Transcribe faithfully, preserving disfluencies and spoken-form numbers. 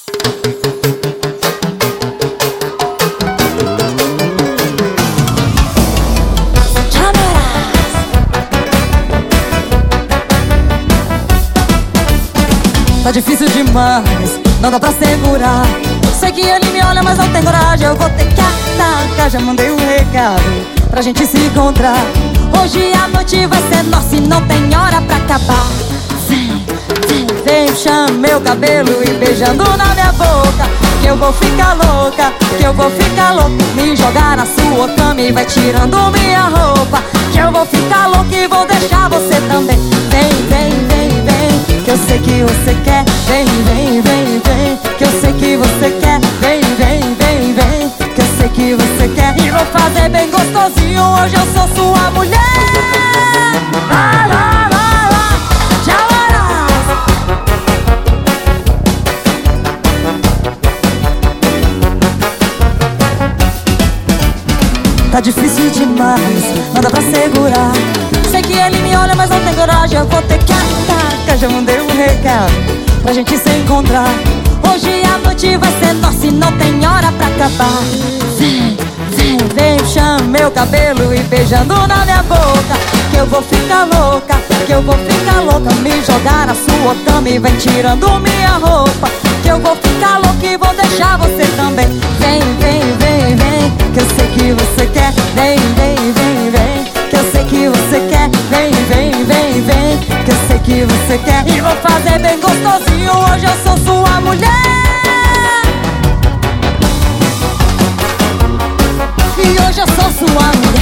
Tá difícil demais, não dá pra segurar. Sei que ele me olha, mas não tem coragem. Eu vou ter que atacar. Já mandei um recado pra gente se encontrar. Hoje a noite vai ser nossa e não tem hora pra acabar. Vem, vem, vem, chama meu cabelo e beijando na minha boca. Que eu vou ficar louca, que eu vou ficar louca. Me jogar na sua cama e vai tirando minha roupa. Que eu vou ficar louca e vou deixar você também. Vem, vem, vem, vem, que eu sei que você quer. Vem, vem, vem, vem, que eu sei que você quer. Vem, vem, vem, vem, que eu sei que você quer. E vou fazer bem gostosinho, hoje eu sou sua mulher. Lá, lá, lá, lá, tchauarás. Tá difícil demais, não dá pra segurar. Sei que ele me olha, mas não tem coragem. Eu vou ter que atacar. Já mandei um recado pra gente se encontrar. Hoje a noite vai ser nossa e não tem hora pra acabar. Vem, vem, vem, chama meu cabelo e beijando na minha boca. Que eu vou ficar louca, que eu vou ficar louca. Me jogar na sua cama e vai tirando minha roupa. Que eu vou ficar louca e vou deixar você também. Vem, vem, vem, vem, que eu sei que você quer. Vem, vem, vem, vem, que eu sei que você quer. Vem, vem, vem, vem, que eu sei que você quer. E vou fazer bem gostosinho, hoje eu sou sua mulher. E hoje eu sou sua mulher.